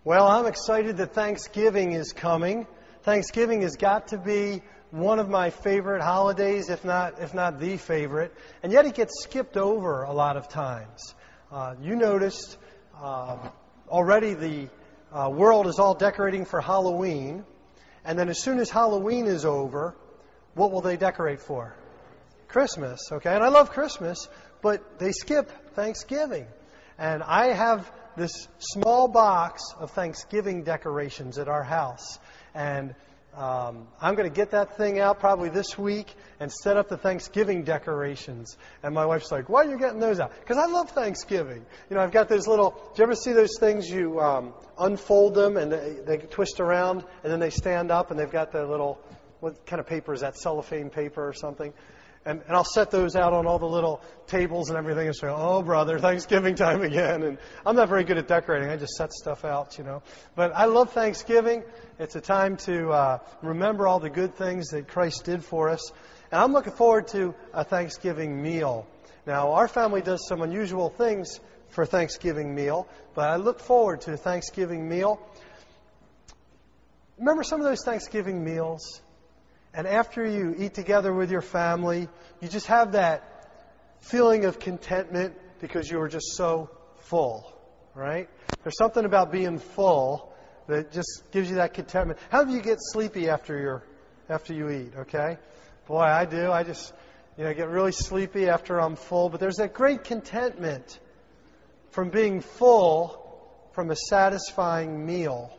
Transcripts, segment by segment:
Well, I'm excited that Thanksgiving is coming. Thanksgiving has got to be one of my favorite holidays, if not the favorite. And yet it gets skipped over a lot of times. You noticed already the world is all decorating for Halloween. And then as soon as Halloween is over, what will they decorate for? Christmas, okay? And I love Christmas, but they skip Thanksgiving. And I have this small box of Thanksgiving decorations at our house. And I'm going to get that thing out probably this week and set up the Thanksgiving decorations. And my wife's like, why are you getting those out? Because I love Thanksgiving. You know, I've got those little, do you ever see those things you unfold them and they twist around and then they stand up and they've got the little, what kind of paper is that, cellophane paper or something? And I'll set those out on all the little tables and everything and say, oh, brother, Thanksgiving time again. And I'm not very good at decorating. I just set stuff out, you know. But I love Thanksgiving. It's a time to remember all the good things that Christ did for us. And I'm looking forward to a Thanksgiving meal. Now, our family does some unusual things for Thanksgiving meal, but I look forward to a Thanksgiving meal. Remember some of those Thanksgiving meals? And after you eat together with your family, you just have that feeling of contentment because you were just so full, right? There's something about being full that just gives you that contentment. How do you get sleepy after you eat, okay? Boy, I do. I just, get really sleepy after I'm full. But there's that great contentment from being full from a satisfying meal.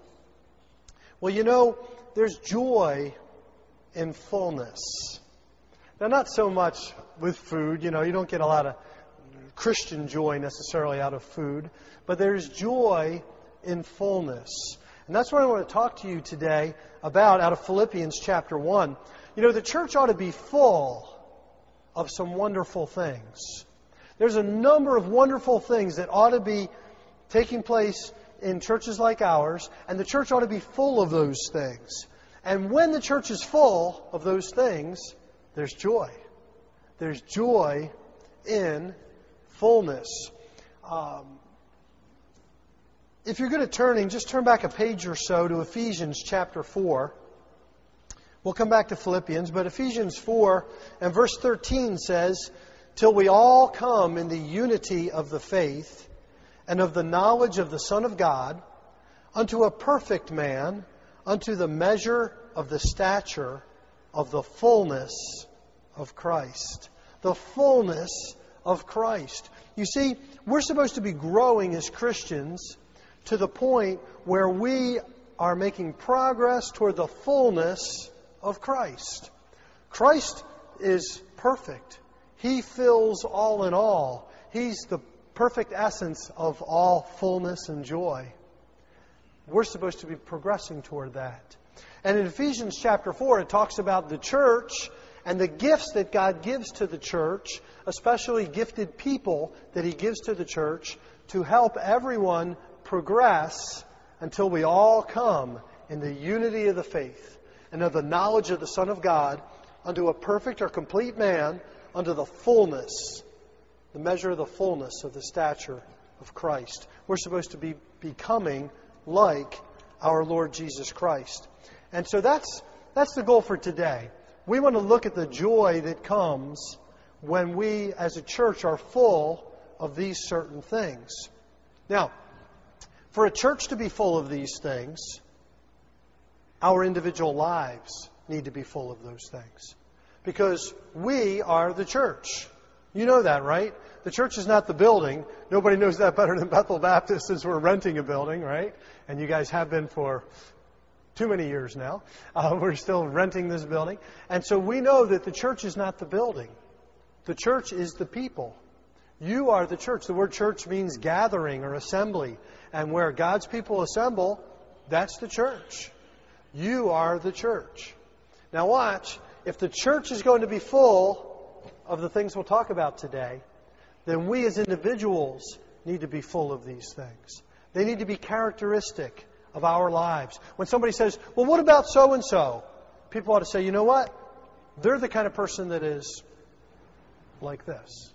Well, there's joy in fullness. Now, not so much with food. You don't get a lot of Christian joy necessarily out of food. But there's joy in fullness. And that's what I want to talk to you today about out of Philippians chapter 1. The church ought to be full of some wonderful things. There's a number of wonderful things that ought to be taking place in churches like ours, and the church ought to be full of those things. And when the church is full of those things, there's joy. There's joy in fullness. If you're good at turning, just turn back a page or so to Ephesians chapter 4. We'll come back to Philippians, but Ephesians 4 and verse 13 says, "Till we all come in the unity of the faith and of the knowledge of the Son of God, unto a perfect man, unto the measure of the stature of the fullness of Christ." The fullness of Christ. You see, we're supposed to be growing as Christians to the point where we are making progress toward the fullness of Christ. Christ is perfect. He fills all in all. He's the perfect essence of all fullness and joy. We're supposed to be progressing toward that. And in Ephesians chapter 4, it talks about the church and the gifts that God gives to the church, especially gifted people that He gives to the church to help everyone progress until we all come in the unity of the faith and of the knowledge of the Son of God unto a perfect or complete man, unto the fullness, the measure of the fullness of the stature of Christ. We're supposed to be becoming like our Lord Jesus Christ. And so that's the goal for today. We want to look at the joy that comes when we as a church are full of these certain things. Now, for a church to be full of these things, our individual lives need to be full of those things. Because we are the church. You know that, right? The church is not the building. Nobody knows that better than Bethel Baptist, as we're renting a building, right? And you guys have been for too many years now. We're still renting this building. And so we know that the church is not the building. The church is the people. You are the church. The word church means gathering or assembly. And where God's people assemble, that's the church. You are the church. Now watch. If the church is going to be full of the things we'll talk about today, then we as individuals need to be full of these things. They need to be characteristic of our lives. When somebody says, well, what about so-and-so? People ought to say, you know what? They're the kind of person that is like this.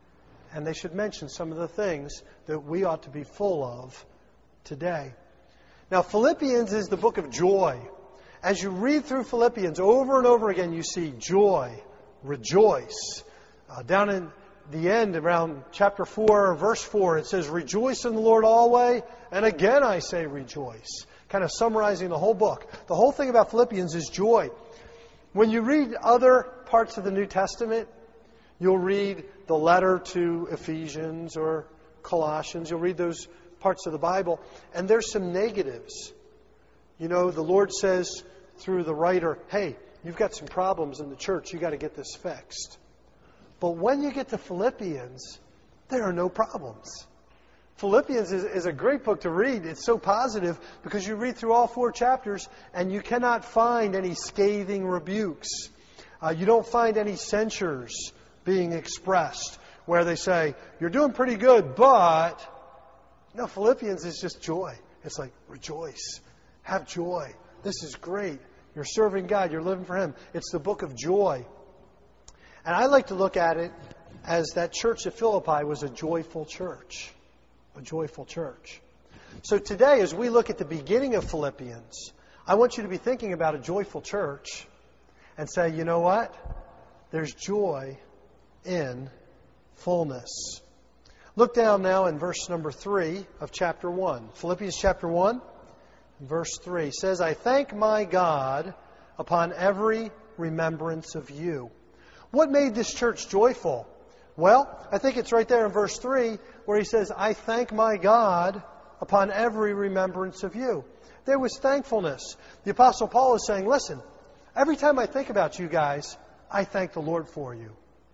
And they should mention some of the things that we ought to be full of today. Now, Philippians is the book of joy. As you read through Philippians over and over again, you see joy, rejoice. Down in the end, around chapter 4, verse 4, it says, rejoice in the Lord always, and again I say rejoice. Kind of summarizing the whole book. The whole thing about Philippians is joy. When you read other parts of the New Testament, you'll read the letter to Ephesians or Colossians. You'll read those parts of the Bible, and there's some negatives. You know, the Lord says through the writer, hey, you've got some problems in the church. You've got to get this fixed. But when you get to Philippians, there are no problems. Philippians is a great book to read. It's so positive because you read through all 4 chapters and you cannot find any scathing rebukes. You don't find any censures being expressed where they say, you're doing pretty good, but... No, Philippians is just joy. It's like, rejoice. Have joy. This is great. You're serving God. You're living for Him. It's the book of joy. And I like to look at it as that church at Philippi was a joyful church. A joyful church. So today, as we look at the beginning of Philippians, I want you to be thinking about a joyful church and say, you know what? There's joy in fullness. Look down now in verse number 3 of chapter 1. Philippians chapter 1, verse 3 says, I thank my God upon every remembrance of you. What made this church joyful? Well, I think it's right there in verse 3 where he says, I thank my God upon every remembrance of you. There was thankfulness. The Apostle Paul is saying, listen, every time I think about you guys, I thank the Lord for you.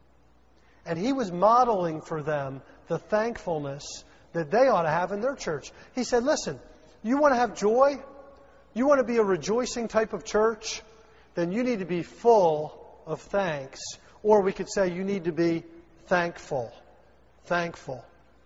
And he was modeling for them the thankfulness that they ought to have in their church. He said, listen, you want to have joy? You want to be a rejoicing type of church? Then you need to be full of thanks. Or we could say you need to be thankful. Thankful.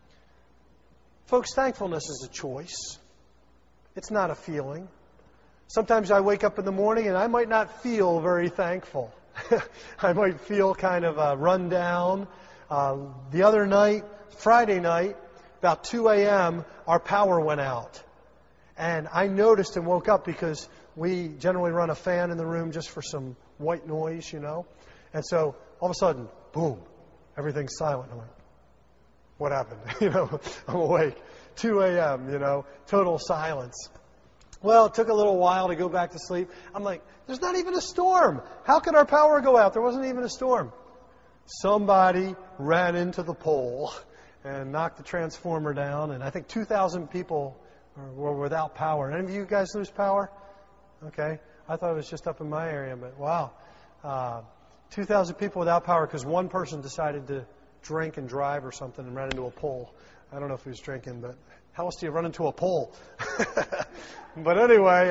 Folks, thankfulness is a choice. It's not a feeling. Sometimes I wake up in the morning and I might not feel very thankful. I might feel kind of run down. The other night, Friday night, about 2 a.m., our power went out. And I noticed and woke up because we generally run a fan in the room just for some white noise, you know. And so all of a sudden, boom, everything's silent. I'm like, what happened? You know, I'm awake. 2 a.m., you know, total silence. Well, it took a little while to go back to sleep. I'm like, there's not even a storm. How could our power go out? There wasn't even a storm. Somebody ran into the pole and knocked the transformer down, and I think 2,000 people were without power. Any of you guys lose power? Okay. I thought it was just up in my area, but wow. 2,000 people without power because one person decided to drink and drive or something and ran into a pole. I don't know if he was drinking, but how else do you run into a pole? But anyway,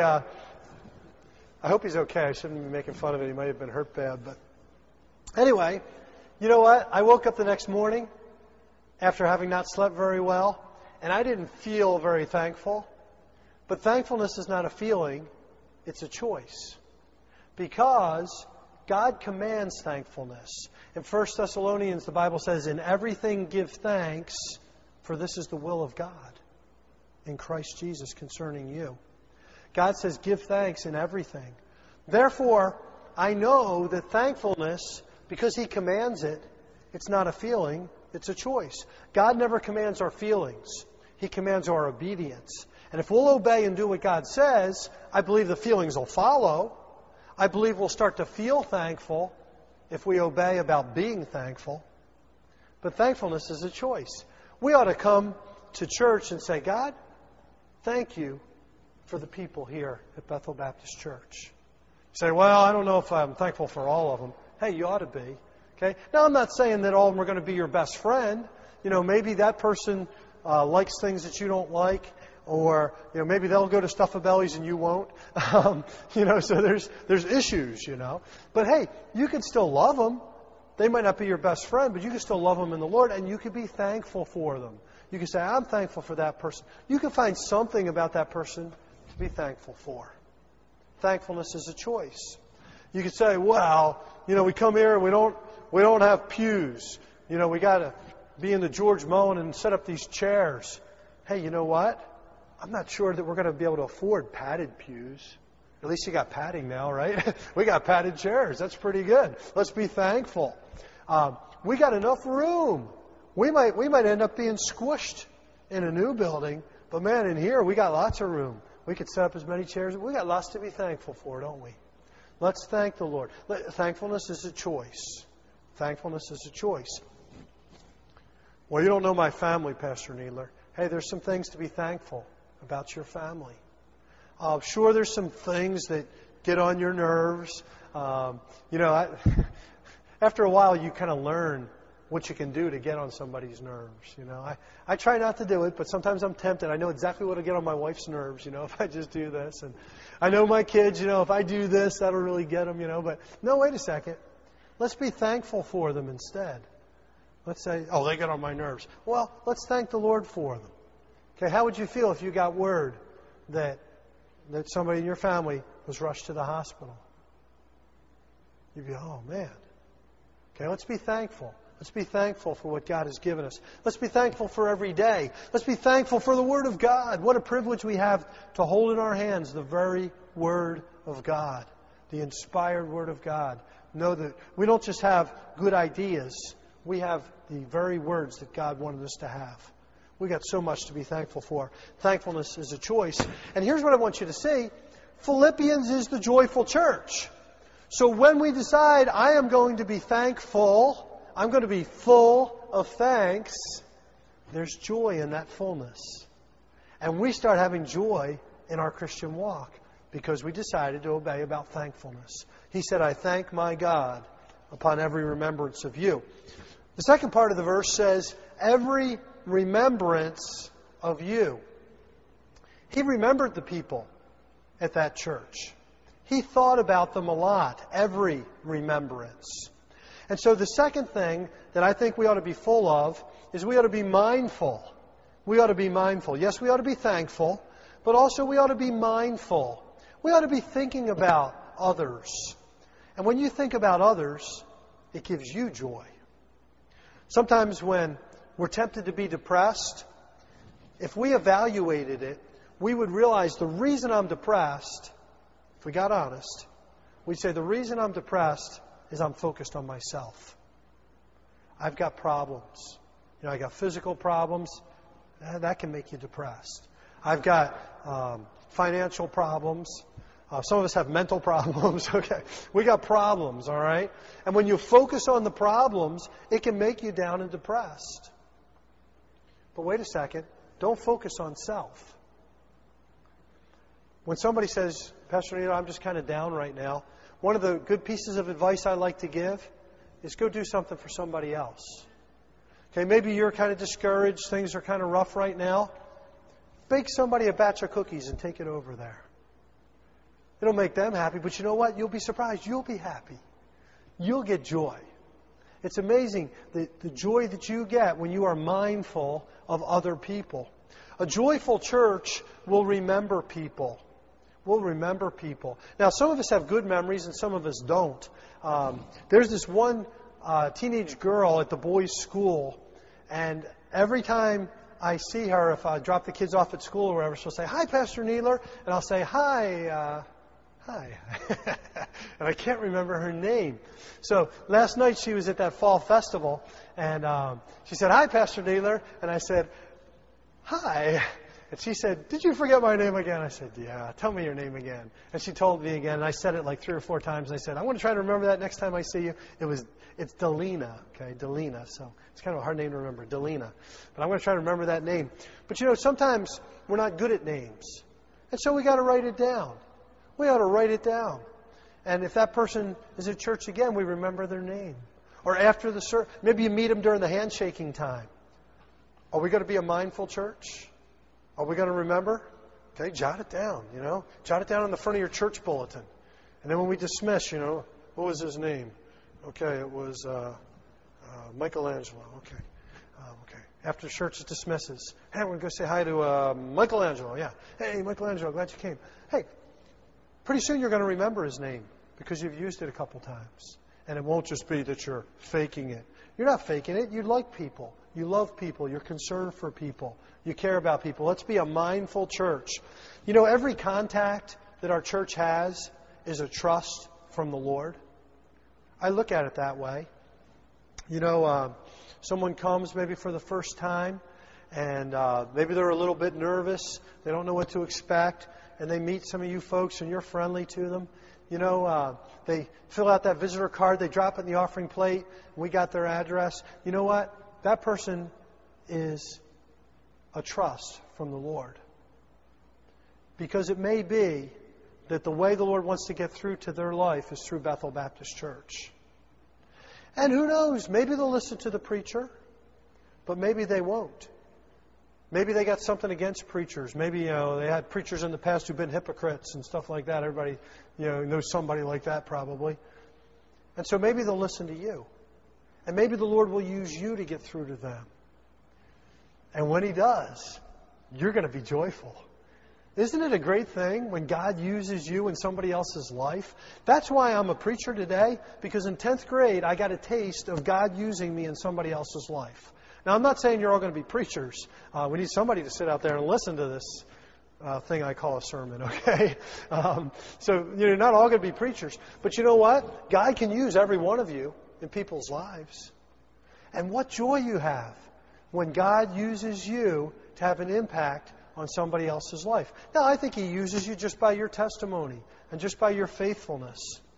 I hope he's okay. I shouldn't be making fun of it. He might have been hurt bad. But anyway, you know what? I woke up the next morning after having not slept very well, and I didn't feel very thankful. But thankfulness is not a feeling. It's a choice. Because God commands thankfulness. In 1 Thessalonians, the Bible says, in everything give thanks, for this is the will of God in Christ Jesus concerning you. God says, give thanks in everything. Therefore, I know that thankfulness, because He commands it, it's not a feeling, it's a choice. God never commands our feelings. He commands our obedience. And if we'll obey and do what God says, I believe the feelings will follow. I believe we'll start to feel thankful if we obey about being thankful. But thankfulness is a choice. We ought to come to church and say, God, thank you for the people here at Bethel Baptist Church. You say, well, I don't know if I'm thankful for all of them. Hey, you ought to be. Okay. Now, I'm not saying that all of them are going to be your best friend. You know, maybe that person likes things that you don't like. Or, you know, maybe they'll go to Stuff-A-Bellies and you won't. You know, so there's issues, you know. But hey, you can still love them. They might not be your best friend, but you can still love them in the Lord, and you can be thankful for them. You can say, I'm thankful for that person. You can find something about that person to be thankful for. Thankfulness is a choice. You can say, well, you know, we come here and we don't have pews. You know, we got to be in the George Moen and set up these chairs. Hey, you know what? I'm not sure that we're going to be able to afford padded pews. At least you got padding now, right? We got padded chairs. That's pretty good. Let's be thankful. We got enough room. We might end up being squished in a new building, but man, in here we got lots of room. We could set up as many chairs. We got lots to be thankful for, don't we? Let's thank the Lord. Thankfulness is a choice. Thankfulness is a choice. Well, you don't know my family, Pastor Needler. Hey, there's some things to be thankful about your family. Sure, there's some things that get on your nerves. After a while, you kind of learn what you can do to get on somebody's nerves. I try not to do it, but sometimes I'm tempted. I know exactly what will get on my wife's nerves, if I just do this. And I know my kids, if I do this, that'll really get them, But no, wait a second. Let's be thankful for them instead. Let's say, oh, they get on my nerves. Well, let's thank the Lord for them. Okay, how would you feel if you got word that somebody in your family was rushed to the hospital? You'd be, oh, man. Okay, let's be thankful. Let's be thankful for what God has given us. Let's be thankful for every day. Let's be thankful for the Word of God. What a privilege we have to hold in our hands the very Word of God, the inspired Word of God. Know that we don't just have good ideas. We have the very words that God wanted us to have. We've got so much to be thankful for. Thankfulness is a choice. And here's what I want you to see. Philippians is the joyful church. So when we decide I am going to be thankful, I'm going to be full of thanks, there's joy in that fullness. And we start having joy in our Christian walk because we decided to obey about thankfulness. He said, I thank my God upon every remembrance of you. The second part of the verse says, every remembrance of you. He remembered the people at that church. He thought about them a lot, every remembrance. And so the second thing that I think we ought to be full of is we ought to be mindful. We ought to be mindful. Yes, we ought to be thankful, but also we ought to be mindful. We ought to be thinking about others. And when you think about others, it gives you joy. Sometimes when we're tempted to be depressed, if we evaluated it, we would realize the reason I'm depressed, if we got honest, we'd say the reason I'm depressed is I'm focused on myself. I've got problems. I got physical problems. That can make you depressed. I've got financial problems. Some of us have mental problems. Okay, we got problems, all right? And when you focus on the problems, it can make you down and depressed. But wait a second. Don't focus on self. When somebody says, Pastor Neil, I'm just kind of down right now, one of the good pieces of advice I like to give is go do something for somebody else. Okay, maybe you're kind of discouraged. Things are kind of rough right now. Bake somebody a batch of cookies and take it over there. It'll make them happy, but you know what? You'll be surprised. You'll be happy. You'll get joy. It's amazing the joy that you get when you are mindful of other people. A joyful church will remember people. We'll remember people. Now, some of us have good memories and some of us don't. There's this one teenage girl at the boys' school, and every time I see her, if I drop the kids off at school or wherever, she'll say, "Hi, Pastor Needler," and I'll say, "Hi, hi." And I can't remember her name. So last night she was at that fall festival, and she said, "Hi, Pastor Needler," and I said, "Hi." And she said, "Did you forget my name again?" I said, "Yeah, tell me your name again." And she told me again, and I said it like 3 or 4 times. And I said, "I want to try to remember that next time I see you." It's Delina, okay, Delina. So it's kind of a hard name to remember, Delina. But I'm going to try to remember that name. But sometimes we're not good at names. And so we got to write it down. We ought to write it down. And if that person is at church again, we remember their name. Or after the service, maybe you meet them during the handshaking time. Are we going to be a mindful church? Are we going to remember? Okay, jot it down, Jot it down on the front of your church bulletin. And then when we dismiss, what was his name? Okay, it was Michelangelo. Okay. Okay. After church dismisses, hey, we're going to go say hi to Michelangelo. Yeah. Hey, Michelangelo, glad you came. Hey, pretty soon you're going to remember his name because you've used it a couple times. And it won't just be that you're faking it. You're not faking it. You like people. You love people. You're concerned for people. You care about people. Let's be a mindful church. You know, every contact that our church has is a trust from the Lord. I look at it that way. You know, someone comes maybe for the first time, and maybe they're a little bit nervous. They don't know what to expect, and they meet some of you folks, and you're friendly to them. You know, they fill out that visitor card. They drop it in the offering plate. And we got their address. You know what? That person is a trust from the Lord. Because it may be that the way the Lord wants to get through to their life is through Bethel Baptist Church. And who knows? Maybe they'll listen to the preacher, but maybe they won't. Maybe they got something against preachers. Maybe, you know, they had preachers in the past who've been hypocrites and stuff like that. Everybody, you know, knows somebody like that probably. And so maybe they'll listen to you. And maybe the Lord will use you to get through to them. And when He does, you're going to be joyful. Isn't it a great thing when God uses you in somebody else's life? That's why I'm a preacher today, because in 10th grade, I got a taste of God using me in somebody else's life. Now, I'm not saying you're all going to be preachers. We need somebody to sit out there and listen to this thing I call a sermon, okay? So, you're not all going to be preachers. But you know what? God can use every one of you in people's lives. And what joy you have when God uses you to have an impact on somebody else's life. Now, I think He uses you just by your testimony and just by your faithfulness.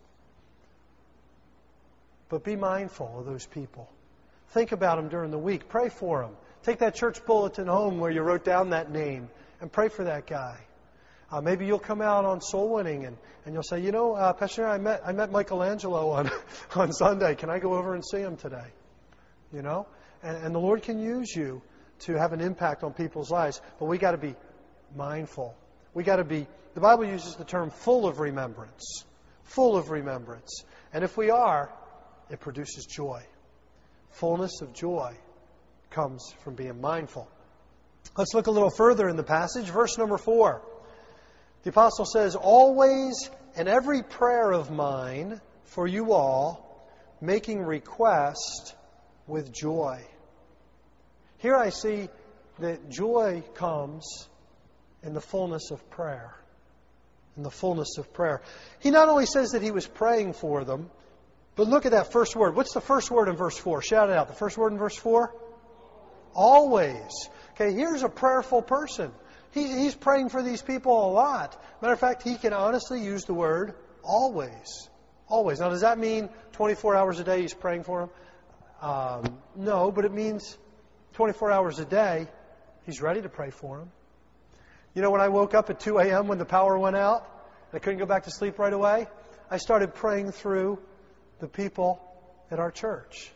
But be mindful of those people. Think about them during the week. Pray for them. Take that church bulletin home where you wrote down that name and pray for that guy. Maybe you'll come out on soul winning and you'll say, you know, Pastor, I met Michelangelo on Sunday. Can I go over and see him today? You know? And the Lord can use you to have an impact on people's lives. But we got to be mindful. We got to be, the Bible uses the term full of remembrance. Full of remembrance. And if we are, it produces joy. Fullness of joy comes from being mindful. Let's look a little further in the passage. Verse number 4. The apostle says, always in every prayer of mine for you all, making request with joy. Here I see that joy comes in the fullness of prayer. In the fullness of prayer. He not only says that he was praying for them, but look at that first word. What's the first word in verse 4? Shout it out. The first word in verse 4? Always. Okay, here's a prayerful person. He's praying for these people a lot. Matter of fact, he can honestly use the word always. Always. Now, does that mean 24 hours a day he's praying for them? No, but it means 24 hours a day he's ready to pray for them. You know, when I woke up at 2 a.m. when the power went out, and I couldn't go back to sleep right away, I started praying through the people at our church.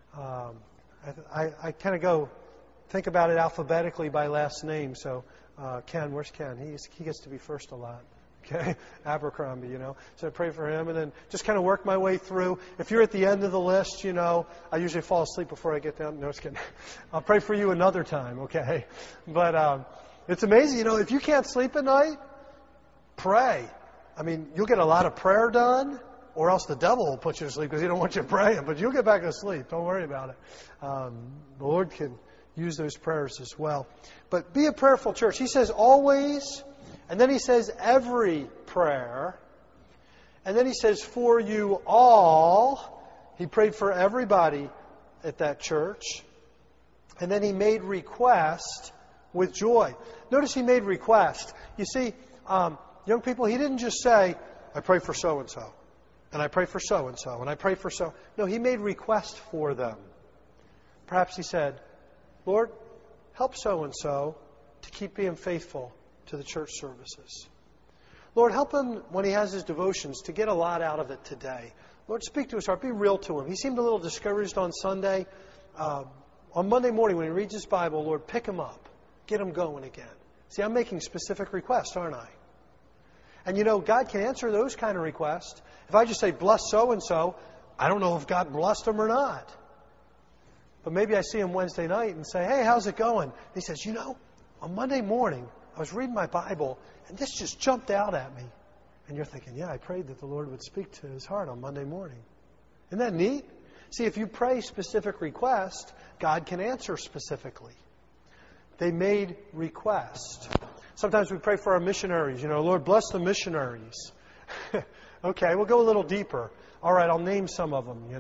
I kind of think about it alphabetically by last name. So Ken, where's Ken? He gets to be first a lot. Okay, Abercrombie, you know. So I pray for him and then just kind of work my way through. If you're at the end of the list, you know, I usually fall asleep before I get down. No, just kidding. I'll pray for you another time, okay? But it's amazing, you know, if you can't sleep at night, pray. I mean, you'll get a lot of prayer done, or else the devil will put you to sleep because he don't want you praying. But you'll get back to sleep. Don't worry about it. The Lord can use those prayers as well. But be a prayerful church. He says always, and then he says every prayer, and then he says for you all. He prayed for everybody at that church. And then he made request with joy. Notice he made request. You see, young people, he didn't just say, I pray for so-and-so. And I pray for so-and-so. And I pray for so. No, he made request for them. Perhaps he said, Lord, help so-and-so to keep being faithful to the church services. Lord, help him when he has his devotions to get a lot out of it today. Lord, speak to his heart. Be real to him. He seemed a little discouraged on Sunday. On Monday morning when he reads his Bible, Lord, pick him up. Get him going again. See, I'm making specific requests, aren't I? And you know, God can answer those kind of requests. If I just say, bless so-and-so, I don't know if God blessed him or not. But maybe I see him Wednesday night and say, hey, how's it going? And he says, you know, on Monday morning, I was reading my Bible, and this just jumped out at me. And you're thinking, yeah, I prayed that the Lord would speak to his heart on Monday morning. Isn't that neat? See, if you pray specific requests, God can answer specifically. They made requests. Sometimes we pray for our missionaries. Lord, bless the missionaries. Okay, we'll go a little deeper. All right, I'll name some of them.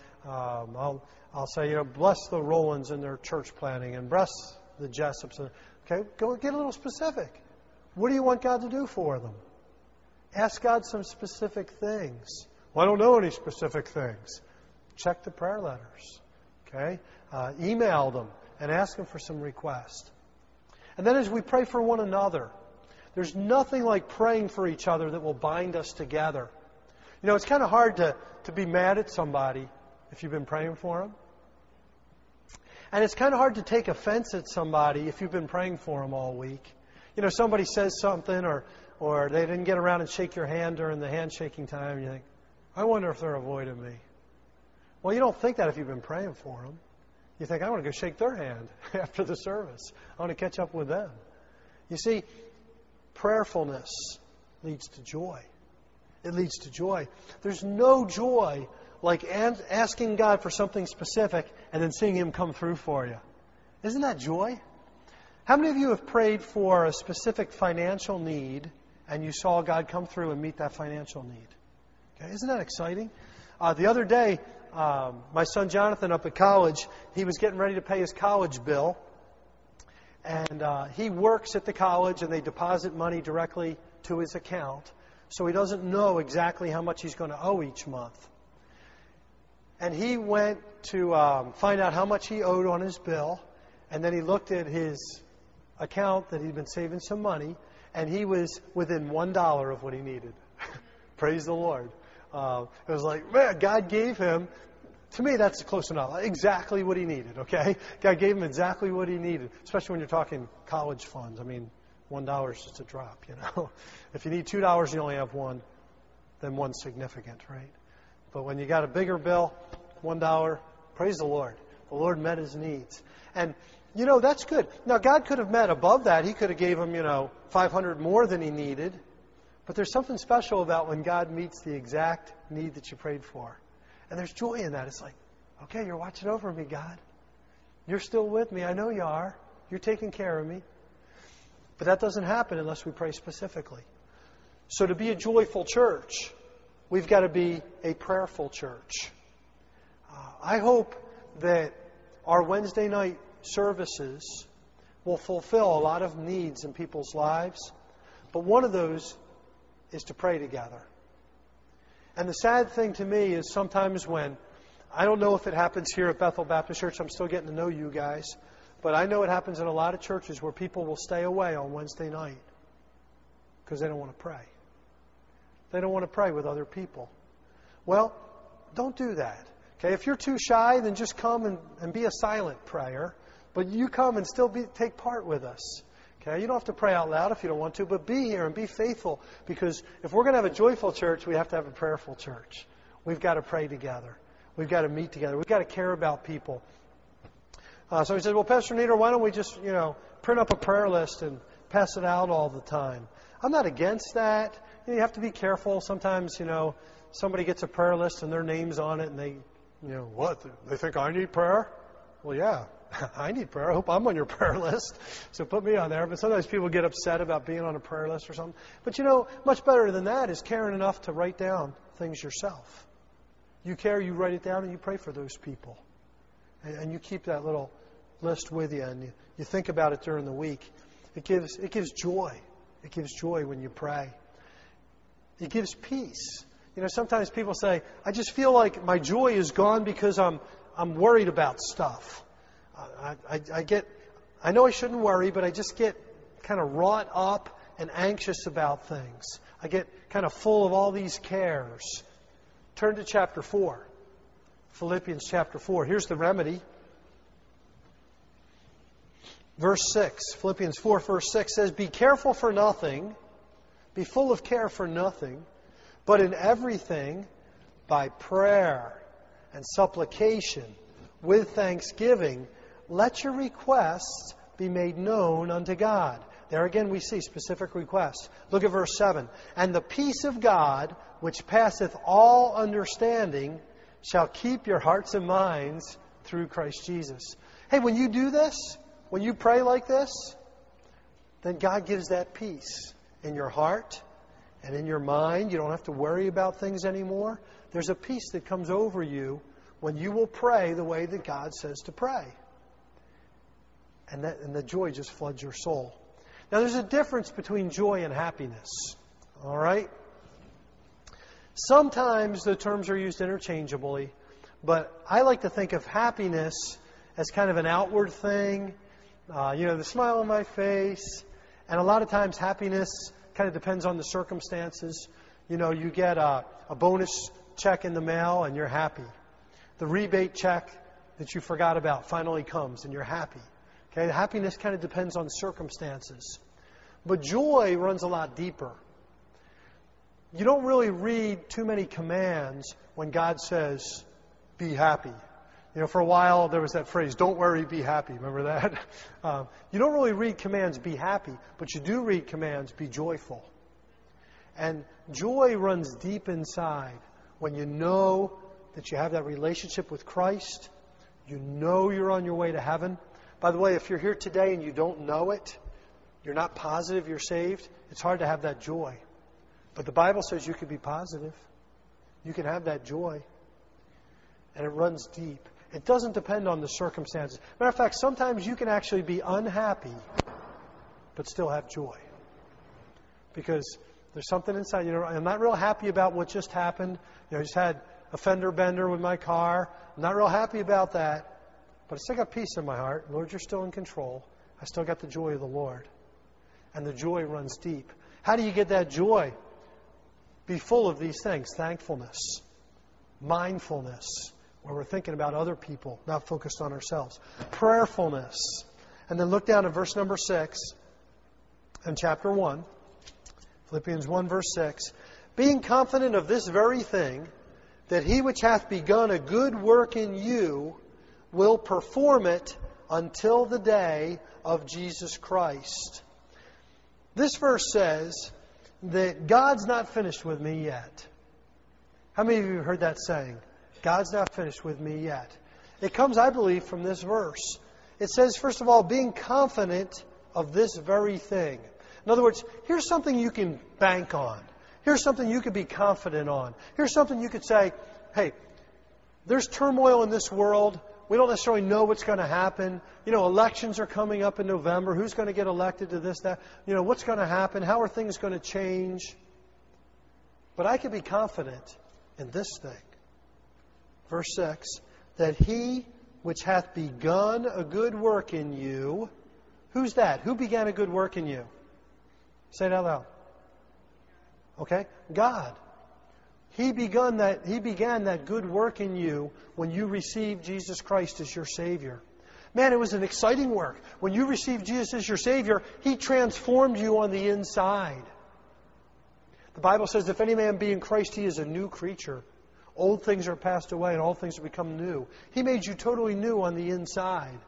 I'll say, bless the Rowlands in their church planting, and bless the Jessups. Okay, go get a little specific. What do you want God to do for them? Ask God some specific things. Well, I don't know any specific things. Check the prayer letters. Okay, email them and ask them for some requests. And then as we pray for one another, there's nothing like praying for each other that will bind us together. It's kind of hard to be mad at somebody if you've been praying for them. And it's kind of hard to take offense at somebody if you've been praying for them all week. Somebody says something or they didn't get around and shake your hand during the handshaking time. You think, I wonder if they're avoiding me. Well, you don't think that if you've been praying for them. You think, I want to go shake their hand after the service. I want to catch up with them. You see, prayerfulness leads to joy. It leads to joy. There's no joy like asking God for something specific and then seeing Him come through for you. Isn't that joy? How many of you have prayed for a specific financial need and you saw God come through and meet that financial need? Okay, isn't that exciting? The other day, my son Jonathan up at college, he was getting ready to pay his college bill. And he works at the college and they deposit money directly to his account. So he doesn't know exactly how much he's going to owe each month. And he went to find out how much he owed on his bill. And then he looked at his account that he'd been saving some money. And he was within $1 of what he needed. Praise the Lord. It was like, man, God gave him, to me that's close enough, exactly what he needed, okay? God gave him exactly what he needed, especially when you're talking college funds. I mean, $1 is just a drop, If you need $2, you only have one, then one's significant, right? But when you got a bigger bill, $1, praise the Lord. The Lord met his needs. And, that's good. Now, God could have met above that. He could have gave him, $500 more than he needed. But there's something special about when God meets the exact need that you prayed for. And there's joy in that. It's like, okay, you're watching over me, God. You're still with me. I know you are. You're taking care of me. But that doesn't happen unless we pray specifically. So to be a joyful church, we've got to be a prayerful church. I hope that our Wednesday night services will fulfill a lot of needs in people's lives. But one of those is to pray together. And the sad thing to me is sometimes when, I don't know if it happens here at Bethel Baptist Church, I'm still getting to know you guys, but I know it happens in a lot of churches where people will stay away on Wednesday night because they don't want to pray. They don't want to pray with other people. Well, don't do that. Okay, if you're too shy, then just come and be a silent prayer, but you come and still take part with us. Okay, you don't have to pray out loud if you don't want to, but be here and be faithful, because if we're going to have a joyful church, we have to have a prayerful church. We've got to pray together. We've got to meet together. We've got to care about people. So he said, well, Pastor Nieder, why don't we just, print up a prayer list and pass it out all the time? I'm not against that. You have to be careful. Sometimes, somebody gets a prayer list and their name's on it and they, what? They think I need prayer? Well, yeah. I need prayer. I hope I'm on your prayer list. So put me on there. But sometimes people get upset about being on a prayer list or something. But much better than that is caring enough to write down things yourself. You care, you write it down, and you pray for those people. And you keep that little list with you, and you think about it during the week. It gives joy. It gives joy when you pray. It gives peace. Sometimes people say, I just feel like my joy is gone because I'm worried about stuff. I know I shouldn't worry, but I just get kind of wrought up and anxious about things. I get kind of full of all these cares. Turn to chapter 4. Philippians chapter 4. Here's the remedy. Verse 6. Philippians 4, verse 6 says, be careful for nothing. Be full of care for nothing. But in everything, by prayer and supplication, with thanksgiving, let your requests be made known unto God. There again we see specific requests. Look at verse 7. And the peace of God, which passeth all understanding, shall keep your hearts and minds through Christ Jesus. Hey, when you do this, when you pray like this, then God gives that peace in your heart and in your mind. You don't have to worry about things anymore. There's a peace that comes over you when you will pray the way that God says to pray. And the joy just floods your soul. Now, there's a difference between joy and happiness. All right? Sometimes the terms are used interchangeably, but I like to think of happiness as kind of an outward thing. The smile on my face. And a lot of times happiness kind of depends on the circumstances. You get a bonus check in the mail and you're happy. The rebate check that you forgot about finally comes and you're happy. Okay, happiness kind of depends on circumstances. But joy runs a lot deeper. You don't really read too many commands when God says, be happy. For a while there was that phrase, don't worry, be happy. Remember that? You don't really read commands, be happy, but you do read commands, be joyful. And joy runs deep inside when you know that you have that relationship with Christ. You know you're on your way to heaven. By the way, if you're here today and you don't know it, you're not positive you're saved, it's hard to have that joy. But the Bible says you can be positive. You can have that joy. And it runs deep. It doesn't depend on the circumstances. Matter of fact, sometimes you can actually be unhappy, but still have joy. Because there's something inside. I'm not real happy about what just happened. I just had a fender bender with my car. I'm not real happy about that. But I still got peace in my heart. Lord, you're still in control. I still got the joy of the Lord. And the joy runs deep. How do you get that joy? Be full of these things. Thankfulness. Mindfulness. Where we're thinking about other people, not focused on ourselves. Prayerfulness. And then look down at verse number 6 in chapter 1. Philippians 1 verse 6. Being confident of this very thing, that he which hath begun a good work in you will perform it until the day of Jesus Christ. This verse says that God's not finished with me yet. How many of you have heard that saying? God's not finished with me yet. It comes, I believe, from this verse. It says, first of all, being confident of this very thing. In other words, here's something you can bank on. Here's something you can be confident on. Here's something you could say, hey, there's turmoil in this world. We don't necessarily know what's going to happen. Elections are coming up in November. Who's going to get elected to this, that? What's going to happen? How are things going to change? But I can be confident in this thing. Verse 6, that he which hath begun a good work in you, who's that? Who began a good work in you? Say it out loud. Okay? God. He began that good work in you when you received Jesus Christ as your Savior. Man, it was an exciting work. When you received Jesus as your Savior, He transformed you on the inside. The Bible says, if any man be in Christ, he is a new creature. Old things are passed away and all things have become new. He made you totally new on the inside.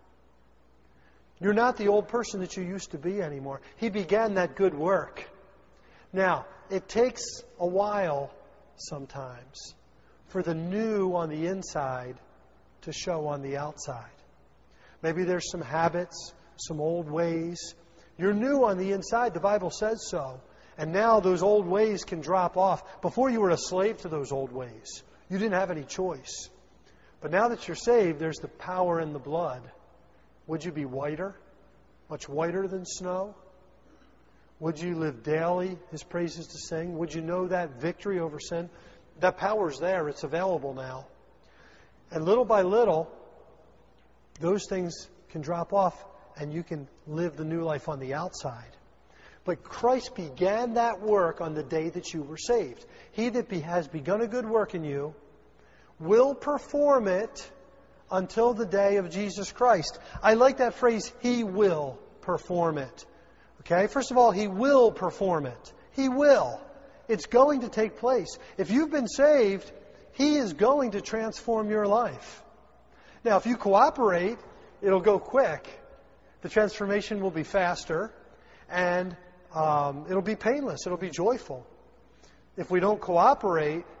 You're not the old person that you used to be anymore. He began that good work. Now, it takes a while sometimes for the new on the inside to show on the outside. Maybe there's some habits, some old ways. You're new on the inside, the Bible says so. And now those old ways can drop off. Before you were a slave to those old ways. You didn't have any choice. But now that you're saved, there's the power in the blood. Would you be whiter? Much whiter than snow? Would you live daily His praises to sing? Would you know that victory over sin? That power's there. It's available now. And little by little, those things can drop off and you can live the new life on the outside. But Christ began that work on the day that you were saved. He that has begun a good work in you will perform it until the day of Jesus Christ. I like that phrase, He will perform it. Okay? First of all, He will perform it. He will. It's going to take place. If you've been saved, He is going to transform your life. Now, if you cooperate, it'll go quick. The transformation will be faster. And it'll be painless. It'll be joyful. If we don't cooperate,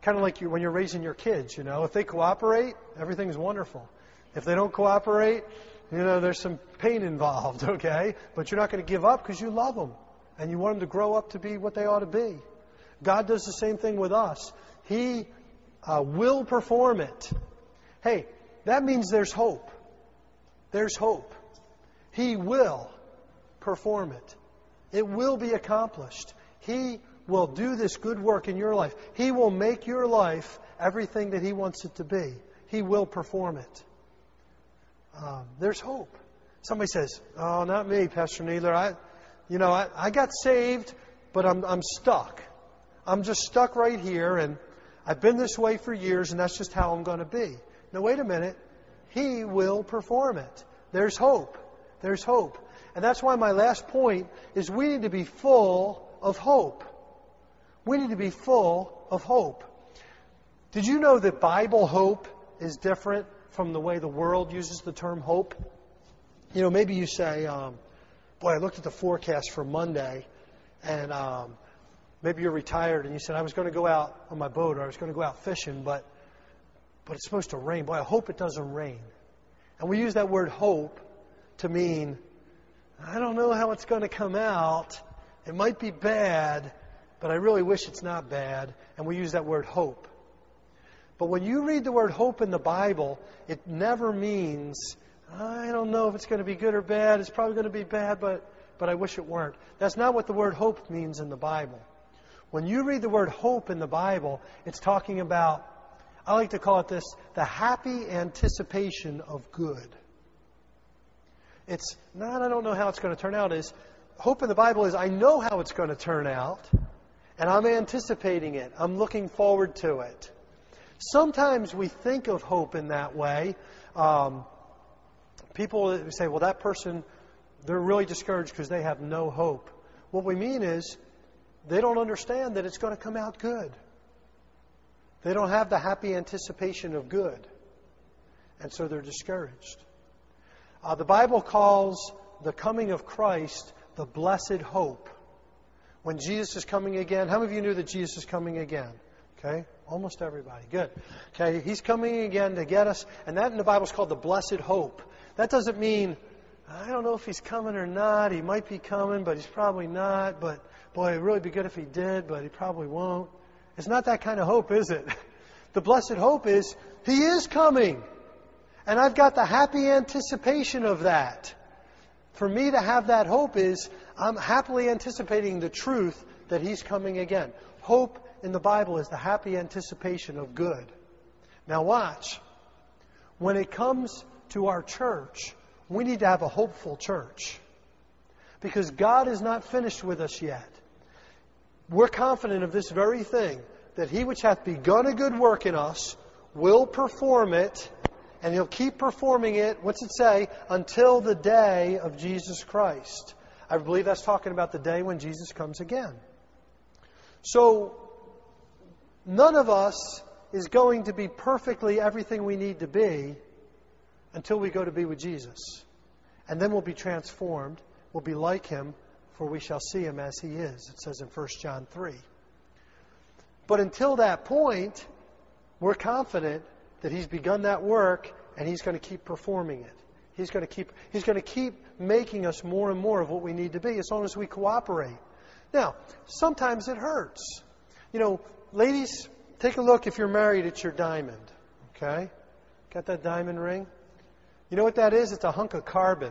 kind of like when you're raising your kids, If they cooperate, everything's wonderful. If they don't cooperate, there's some pain involved, okay? But you're not going to give up because you love them. And you want them to grow up to be what they ought to be. God does the same thing with us. He will perform it. Hey, that means there's hope. There's hope. He will perform it. It will be accomplished. He will do this good work in your life. He will make your life everything that He wants it to be. He will perform it. There's hope. Somebody says, "Oh, not me, Pastor Needler. I got saved, but I'm stuck. I'm just stuck right here, and I've been this way for years, and that's just how I'm going to be." Now, wait a minute. He will perform it. There's hope. There's hope. And that's why my last point is we need to be full of hope. We need to be full of hope. Did you know that Bible hope is different from the way the world uses the term hope? Maybe you say, boy, I looked at the forecast for Monday, and maybe you're retired, and you said, I was going to go out on my boat, or I was going to go out fishing, but it's supposed to rain. Boy, I hope it doesn't rain. And we use that word hope to mean, I don't know how it's going to come out. It might be bad, but I really wish it's not bad. And we use that word hope. But when you read the word hope in the Bible, it never means, I don't know if it's going to be good or bad. It's probably going to be bad, but I wish it weren't. That's not what the word hope means in the Bible. When you read the word hope in the Bible, it's talking about, I like to call it this, the happy anticipation of good. It's not, I don't know how it's going to turn out. Hope in the Bible is, I know how it's going to turn out, and I'm anticipating it. I'm looking forward to it. Sometimes we think of hope in that way. People say, well, that person, they're really discouraged because they have no hope. What we mean is, they don't understand that it's going to come out good. They don't have the happy anticipation of good. And so they're discouraged. The Bible calls the coming of Christ the blessed hope. When Jesus is coming again, how many of you knew that Jesus is coming again? Okay, almost everybody. Good. Okay, He's coming again to get us. And that in the Bible is called the blessed hope. That doesn't mean, I don't know if He's coming or not. He might be coming, but He's probably not. But boy, it'd really be good if He did, but He probably won't. It's not that kind of hope, is it? The blessed hope is, He is coming. And I've got the happy anticipation of that. For me to have that hope is, I'm happily anticipating the truth that He's coming again. Hope in the Bible is the happy anticipation of good. Now watch. When it comes to our church, we need to have a hopeful church. Because God is not finished with us yet. We're confident of this very thing, that He which hath begun a good work in us will perform it, and He'll keep performing it, what's it say? Until the day of Jesus Christ. I believe that's talking about the day when Jesus comes again. So, none of us is going to be perfectly everything we need to be until we go to be with Jesus. And then we'll be transformed. We'll be like Him, for we shall see Him as He is. It says in 1 John 3. But until that point, we're confident that He's begun that work and He's going to keep performing it. He's going to keep making us more and more of what we need to be as long as we cooperate. Now, sometimes it hurts. Ladies, take a look if you're married at your diamond. Okay? Got that diamond ring? You know what that is? It's a hunk of carbon.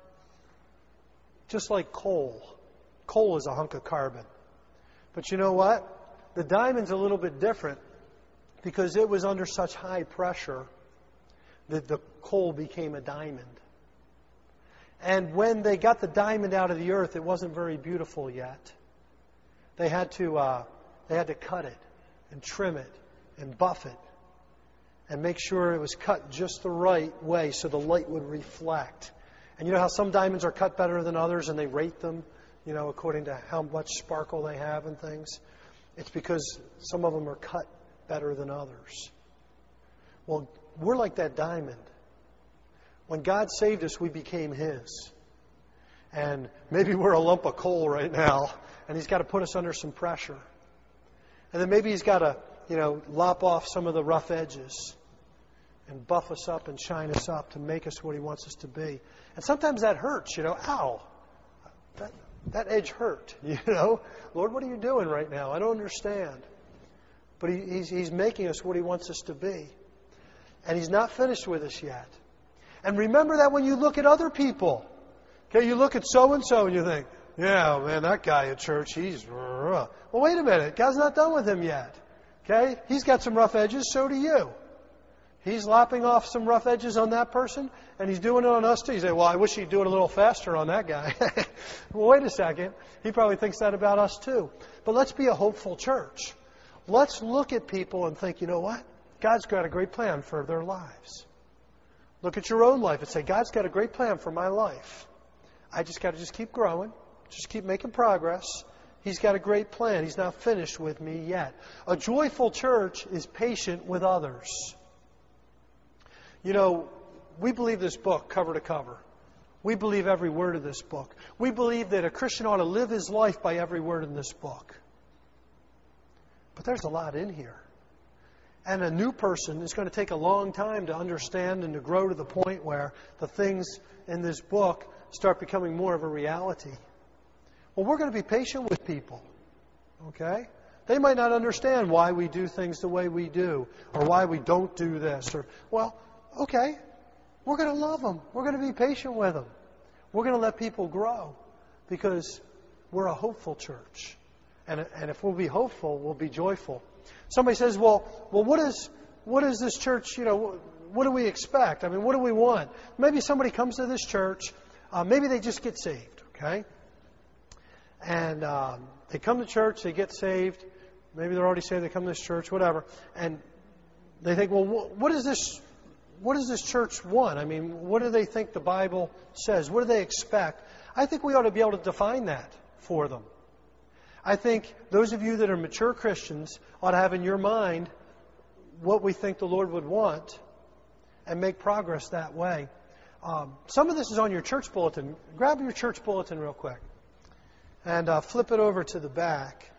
Just like coal. Coal is a hunk of carbon. But you know what? The diamond's a little bit different because it was under such high pressure that the coal became a diamond. And when they got the diamond out of the earth, it wasn't very beautiful yet. They had to cut it and trim it and buff it and make sure it was cut just the right way so the light would reflect. And you know how some diamonds are cut better than others and they rate them, according to how much sparkle they have and things? It's because some of them are cut better than others. Well, we're like that diamond. When God saved us, we became His. And maybe we're a lump of coal right now, and He's got to put us under some pressure. And then maybe He's got to lop off some of the rough edges and buff us up and shine us up to make us what He wants us to be. And sometimes that hurts, ow, that edge hurt, Lord, what are you doing right now? I don't understand. But He's making us what He wants us to be. And He's not finished with us yet. And remember that when you look at other people. Okay, you look at so-and-so and you think, yeah, man, that guy at church, he's... Well, wait a minute. God's not done with him yet. Okay? He's got some rough edges, so do you. He's lopping off some rough edges on that person, and He's doing it on us too. You say, well, I wish He'd do it a little faster on that guy. Well, wait a second. He probably thinks that about us too. But let's be a hopeful church. Let's look at people and think, you know what? God's got a great plan for their lives. Look at your own life and say, God's got a great plan for my life. I just got to keep growing, just keep making progress. He's got a great plan. He's not finished with me yet. A joyful church is patient with others. We believe this book cover to cover. We believe every word of this book. We believe that a Christian ought to live his life by every word in this book. But there's a lot in here. And a new person is going to take a long time to understand and to grow to the point where the things in this book start becoming more of a reality. Well, we're going to be patient with people. Okay? They might not understand why we do things the way we do, or why we don't do this. Okay, we're going to love them. We're going to be patient with them. We're going to let people grow because we're a hopeful church. And if we'll be hopeful, we'll be joyful. Somebody says, well, what is this church, what do we expect? I mean, what do we want? Maybe somebody comes to this church, maybe they just get saved, okay? And they come to church, they get saved. Maybe they're already saved, they come to this church, whatever. And they think, well, what does this church want? I mean, what do they think the Bible says? What do they expect? I think we ought to be able to define that for them. I think those of you that are mature Christians ought to have in your mind what we think the Lord would want and make progress that way. Some of this is on your church bulletin. Grab your church bulletin real quick and flip it over to the back.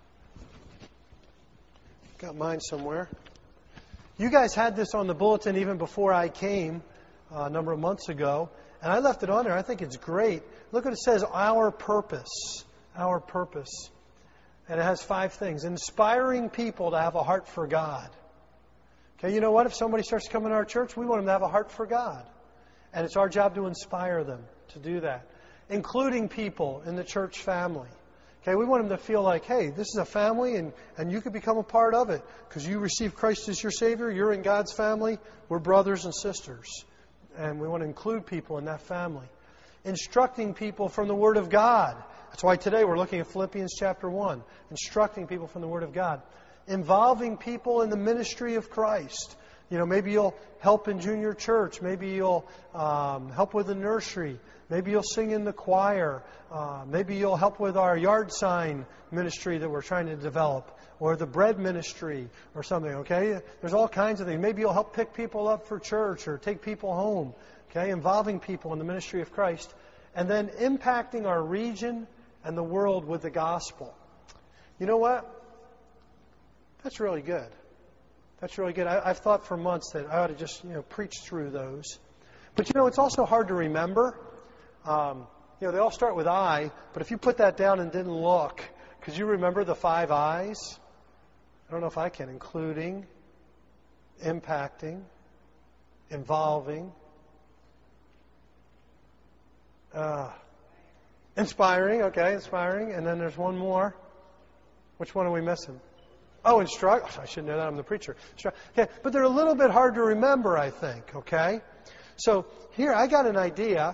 Got mine somewhere. You guys had this on the bulletin even before I came a number of months ago, and I left it on there. I think it's great. Look what it says, our purpose. Our purpose. And it has 5 things. Inspiring people to have a heart for God. Okay, you know what? If somebody starts coming to our church, we want them to have a heart for God. And it's our job to inspire them to do that. Including people in the church family. Okay, we want them to feel like, hey, this is a family and you can become a part of it. Because you receive Christ as your Savior, you're in God's family, we're brothers and sisters. And we want to include people in that family. Instructing people from the Word of God. That's why today we're looking at Philippians chapter 1. Instructing people from the Word of God. Involving people in the ministry of Christ. Maybe you'll help in junior church. Maybe you'll help with the nursery. Maybe you'll sing in the choir. Maybe you'll help with our yard sign ministry that we're trying to develop. Or the bread ministry or something, okay? There's all kinds of things. Maybe you'll help pick people up for church or take people home. Okay? Involving people in the ministry of Christ. And then impacting our region and the world with the gospel. You know what? That's really good. That's really good. I've thought for months that I ought to just, preach through those. But, it's also hard to remember. They all start with I, but if you put that down and didn't look, could you remember the 5 I's? I don't know if I can. Including, impacting, involving, inspiring. Okay, inspiring. And then there's one more. Which one are we missing? Oh, instruct. I should know that. I'm the preacher. Okay, but they're a little bit hard to remember, I think. Okay? So here, I got an idea,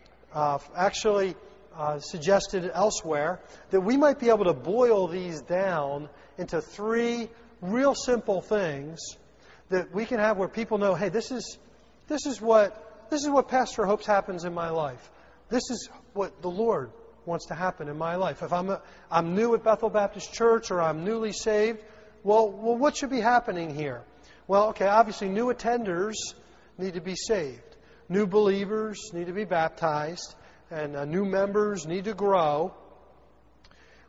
suggested elsewhere, that we might be able to boil these down into 3 real simple things that we can have where people know, hey, this is what Pastor hopes happens in my life. This is what the Lord wants to happen in my life. If I'm new at Bethel Baptist Church or I'm newly saved, well, what should be happening here? Well, okay, obviously new attenders need to be saved. New believers need to be baptized. And new members need to grow.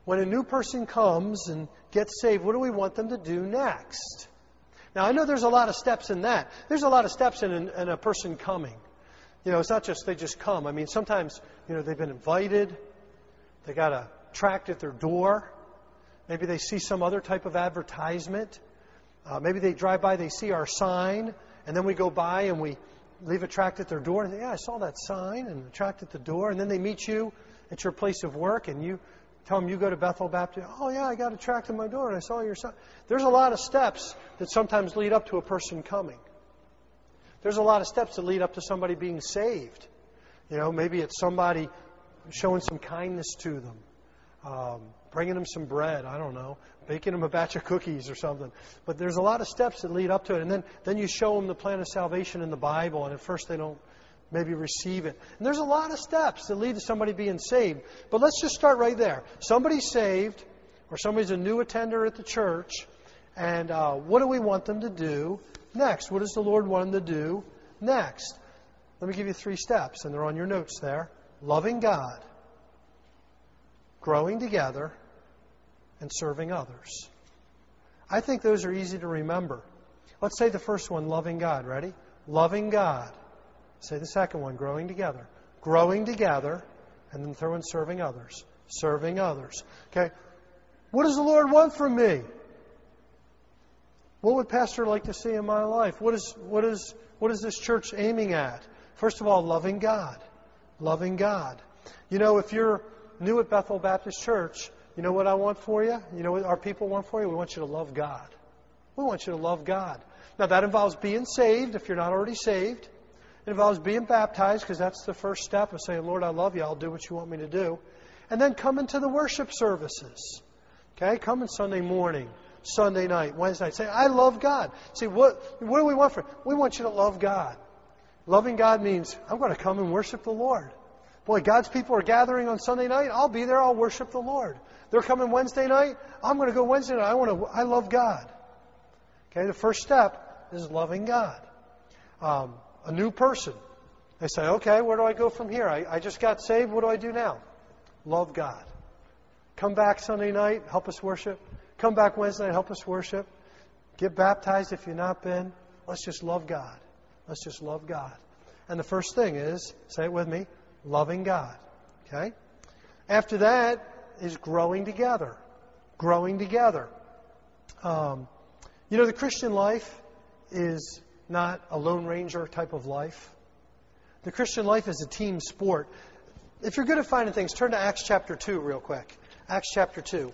when a new person comes and gets saved, what do we want them to do next? Now, I know there's a lot of steps in that. There's a lot of steps in a person coming. It's not just they just come. I mean, sometimes, they've been invited. They got a tract at their door. Maybe they see some other type of advertisement. Maybe they drive by, they see our sign, and then we go by and we leave a tract at their door. And they say, yeah, I saw that sign and the tract at the door. And then they meet you at your place of work, and you tell them you go to Bethel Baptist. Oh, yeah, I got a tract at my door, and I saw your sign. There's a lot of steps that sometimes lead up to a person coming. There's a lot of steps that lead up to somebody being saved. Maybe it's somebody showing some kindness to them, bringing them some bread, I don't know, baking them a batch of cookies or something. But there's a lot of steps that lead up to it. And then you show them the plan of salvation in the Bible, and at first they don't maybe receive it. And there's a lot of steps that lead to somebody being saved. But let's just start right there. Somebody's saved, or somebody's a new attender at the church, and what do we want them to do next? What does the Lord want them to do next? Let me give you 3 steps, and they're on your notes there. Loving God, growing together, and serving others. I think those are easy to remember. Let's say the first one, loving God. Ready? Loving God. Say the second one, growing together. Growing together, and then throw in serving others. Serving others. Okay? What does the Lord want from me? What would Pastor like to see in my life? What is this church aiming at? First of all, loving God. Loving God. If you're new at Bethel Baptist Church, you know what I want for you? You know what our people want for you? We want you to love God. We want you to love God. Now, that involves being saved if you're not already saved. It involves being baptized, because that's the first step of saying, Lord, I love you. I'll do what you want me to do. And then coming to the worship services. Okay? Coming Sunday morning, Sunday night, Wednesday night. Say, I love God. See, what do we want for you? We want you to love God. Loving God means I'm going to come and worship the Lord. Boy, God's people are gathering on Sunday night. I'll be there. I'll worship the Lord. They're coming Wednesday night. I'm going to go Wednesday night. I love God. Okay, the first step is loving God. A new person. They say, okay, where do I go from here? I just got saved. What do I do now? Love God. Come back Sunday night. Help us worship. Come back Wednesday night. Help us worship. Get baptized if you've not been. Let's just love God. Let's just love God. And the first thing is, say it with me, loving God. Okay? After that is growing together. Growing together. The Christian life is not a Lone Ranger type of life. The Christian life is a team sport. If you're good at finding things, turn to Acts chapter 2 real quick. Acts chapter 2.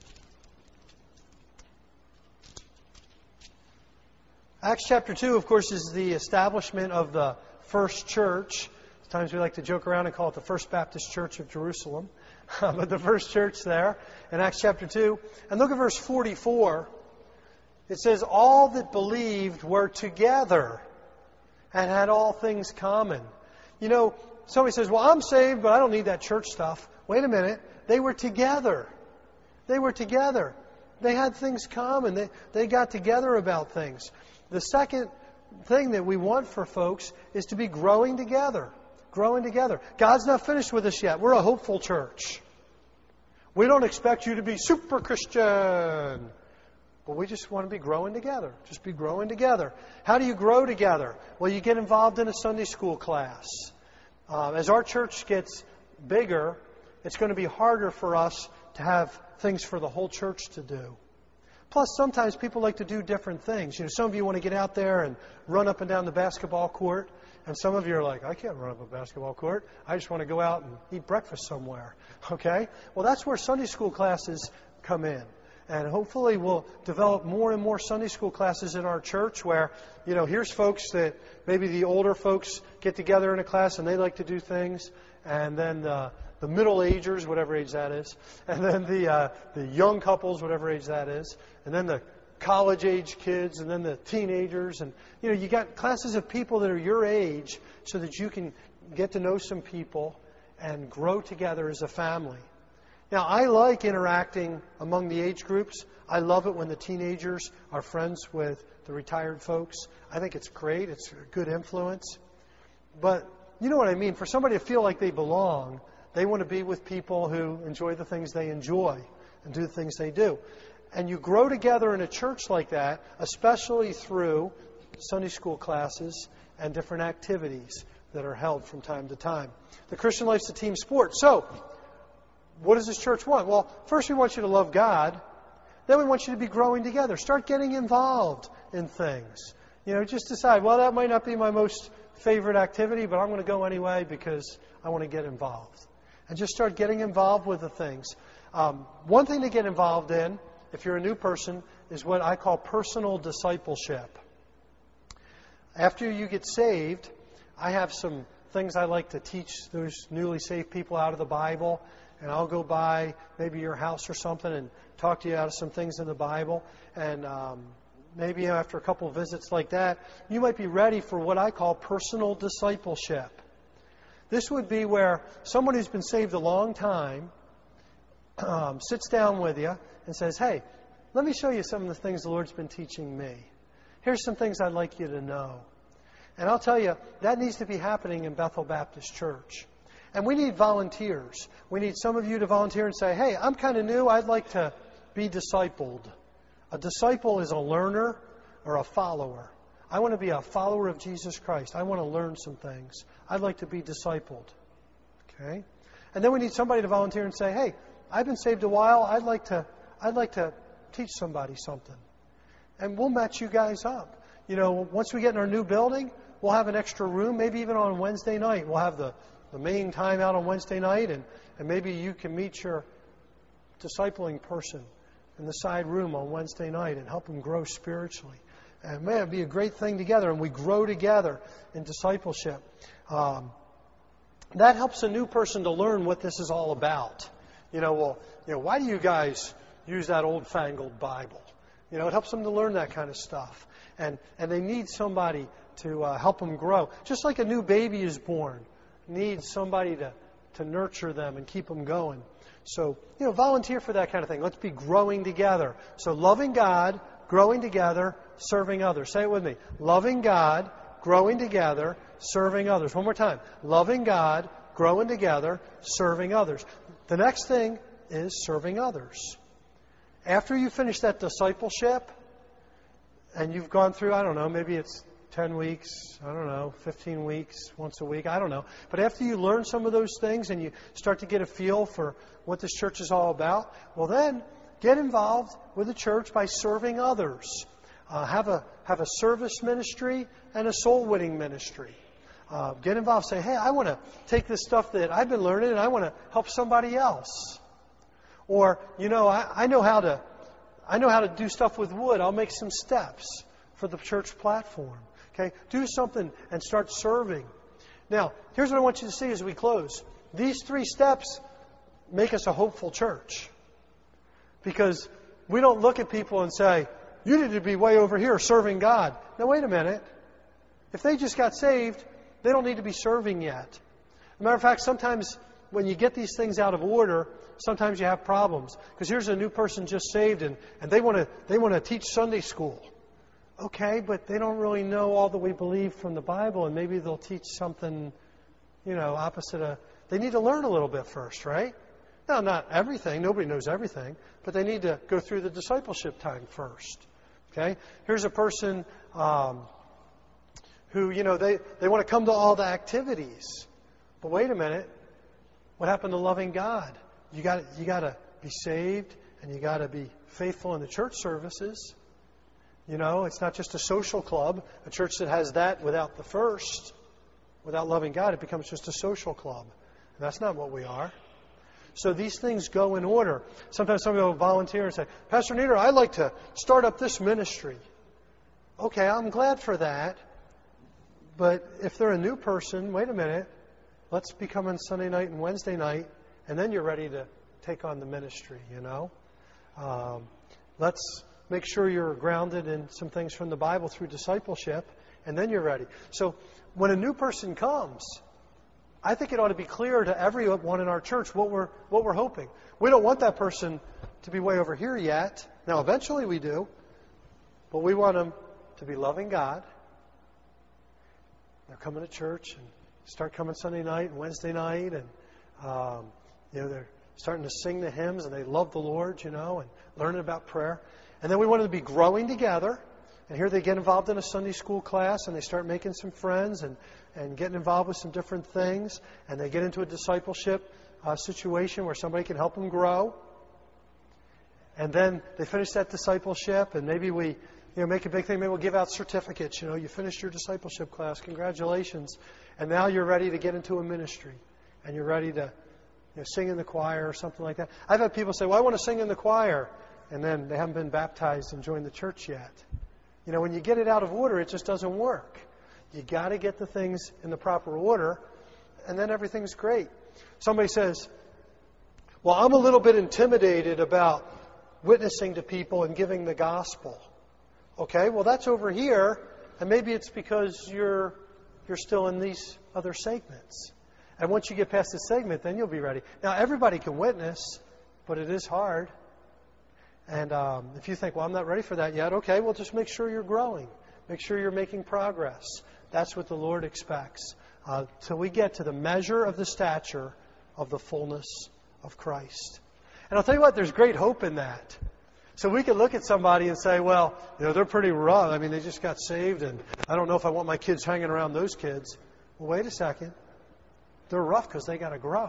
Acts chapter 2, of course, is the establishment of the first church. Sometimes we like to joke around and call it the First Baptist Church of Jerusalem. But the first church there in Acts chapter 2. And look at verse 44. It says, all that believed were together and had all things common. Somebody says, well, I'm saved, but I don't need that church stuff. Wait a minute. They were together. They were together. They had things common. They got together about things. The second thing that we want for folks is to be growing together. Growing together. God's not finished with us yet. We're a hopeful church. We don't expect you to be super Christian. But we just want to be growing together. Just be growing together. How do you grow together? Well, you get involved in a Sunday school class. As our church gets bigger, it's going to be harder for us to have things for the whole church to do. Plus, sometimes people like to do different things. Some of you want to get out there and run up and down the basketball court. And some of you are like, I can't run up a basketball court. I just want to go out and eat breakfast somewhere. Okay? Well, that's where Sunday school classes come in. And hopefully we'll develop more and more Sunday school classes in our church where, here's folks that maybe the older folks get together in a class and they like to do things. And then the middle-agers, whatever age that is. And then the young couples, whatever age that is. And then the college-age kids. And then the teenagers. And, you got classes of people that are your age so that you can get to know some people and grow together as a family. Now, I like interacting among the age groups. I love it when the teenagers are friends with the retired folks. I think it's great. It's a good influence. But you know what I mean. For somebody to feel like they belong, they want to be with people who enjoy the things they enjoy. and do the things they do. And you grow together in a church like that, especially through Sunday school classes and different activities that are held from time to time. The Christian life's a team sport. So, what does this church want? Well, first we want you to love God. Then we want you to be growing together. Start getting involved in things. Just decide, well, that might not be my most favorite activity, but I'm going to go anyway because I want to get involved. And just start getting involved with the things. One thing to get involved in, if you're a new person, is what I call personal discipleship. After you get saved, I have some things I like to teach those newly saved people out of the Bible. And I'll go by maybe your house or something and talk to you out of some things in the Bible. And maybe after a couple of visits like that, you might be ready for what I call personal discipleship. This would be where someone who's been saved a long time sits down with you and says, hey, let me show you some of the things the Lord's been teaching me. Here's some things I'd like you to know. And I'll tell you, that needs to be happening in Bethel Baptist Church. And we need volunteers. We need some of you to volunteer and say, hey, I'm kind of new. I'd like to be discipled. A disciple is a learner or a follower. I want to be a follower of Jesus Christ. I want to learn some things. I'd like to be discipled. Okay? And then we need somebody to volunteer and say, hey, I've been saved a while. I'd like to teach somebody something. And we'll match you guys up. Once we get in our new building, we'll have an extra room, maybe even on Wednesday night. We'll have the main time out on Wednesday night, and maybe you can meet your discipling person in the side room on Wednesday night and help them grow spiritually. And man, it'd be a great thing together, and we grow together in discipleship. That helps a new person to learn what this is all about. Why do you guys use that old-fangled Bible? It helps them to learn that kind of stuff. And they need somebody to help them grow. Just like a new baby is born, needs somebody to nurture them and keep them going. So, volunteer for that kind of thing. Let's be growing together. So, loving God, growing together, serving others. Say it with me. Loving God, growing together, serving others. One more time. Loving God, growing together, serving others. The next thing is serving others. After you finish that discipleship, and you've gone through, I don't know, maybe it's 10 weeks, 15 weeks, once a week, I don't know. But after you learn some of those things and you start to get a feel for what this church is all about, well then, get involved with the church by serving others. Have a service ministry and a soul-winning ministry. Get involved. Say, hey, I want to take this stuff that I've been learning and I want to help somebody else. Or, I know how to do stuff with wood. I'll make some steps for the church platform. Okay? Do something and start serving. Now, here's what I want you to see as we close. These 3 steps make us a hopeful church. Because we don't look at people and say, you need to be way over here serving God. Now, wait a minute. If they just got saved, they don't need to be serving yet. As a matter of fact, sometimes when you get these things out of order, sometimes you have problems. Because here's a new person just saved and they want to teach Sunday school. Okay, but they don't really know all that we believe from the Bible, and maybe they'll teach something, opposite of... They need to learn a little bit first, right? Now, not everything. Nobody knows everything. But they need to go through the discipleship time first. Okay? Here's a person who, they want to come to all the activities. But wait a minute. What happened to loving God? You got to be saved, and you got to be faithful in the church services. It's not just a social club. A church that has that without the first, without loving God, it becomes just a social club. And that's not what we are. So these things go in order. Sometimes somebody will volunteer and say, Pastor Nieder, I'd like to start up this ministry. Okay, I'm glad for that. But if they're a new person, wait a minute. Let's be coming Sunday night and Wednesday night, and then you're ready to take on the ministry, Let's make sure you're grounded in some things from the Bible through discipleship, and then you're ready. So when a new person comes, I think it ought to be clear to everyone in our church what we're hoping. We don't want that person to be way over here yet. Now, eventually we do, but we want them to be loving God. They're coming to church and start coming Sunday night and Wednesday night, and they're starting to sing the hymns, and they love the Lord, and learning about prayer. And then we want them to be growing together. And here they get involved in a Sunday school class, and they start making some friends and getting involved with some different things. And they get into a discipleship situation where somebody can help them grow. And then they finish that discipleship, and maybe we make a big thing. Maybe we'll give out certificates. You finished your discipleship class. Congratulations. And now you're ready to get into a ministry. And you're ready to sing in the choir or something like that. I've had people say, well, I want to sing in the choir. And then they haven't been baptized and joined the church yet. When you get it out of order, it just doesn't work. You got to get the things in the proper order, and then everything's great. Somebody says, well, I'm a little bit intimidated about witnessing to people and giving the gospel. Okay, well, that's over here, and maybe it's because you're still in these other segments. And once you get past this segment, then you'll be ready. Now, everybody can witness, but it is hard. And if you think, well, I'm not ready for that yet, okay, well, just make sure you're growing. Make sure you're making progress. That's what the Lord expects. Till we get to the measure of the stature of the fullness of Christ. And I'll tell you what, there's great hope in that. So we can look at somebody and say, well, they're pretty rough. I mean, they just got saved, and I don't know if I want my kids hanging around those kids. Well, wait a second. They're rough because they got to grow.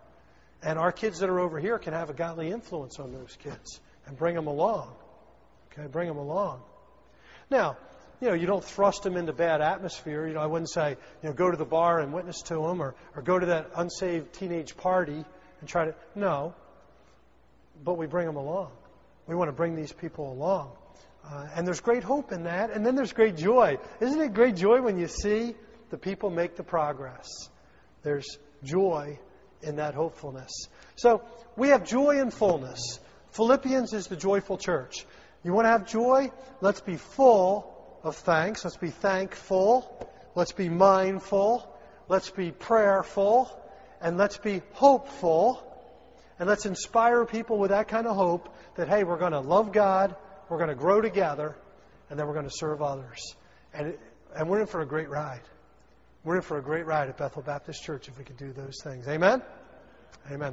And our kids that are over here can have a godly influence on those kids and bring them along. Okay, bring them along. Now, you don't thrust them into bad atmosphere. I wouldn't say, go to the bar and witness to them or go to that unsaved teenage party and try to... No. But we bring them along. We want to bring these people along. And there's great hope in that. And then there's great joy. Isn't it great joy when you see the people make the progress? There's joy in that hopefulness. So we have joy and fullness. Philippians is the joyful church. You want to have joy? Let's be full of thanks. Let's be thankful. Let's be mindful. Let's be prayerful. And let's be hopeful. And let's inspire people with that kind of hope that, hey, we're going to love God, we're going to grow together, and then we're going to serve others. And we're in for a great ride. We're in for a great ride at Bethel Baptist Church if we can do those things. Amen? Amen.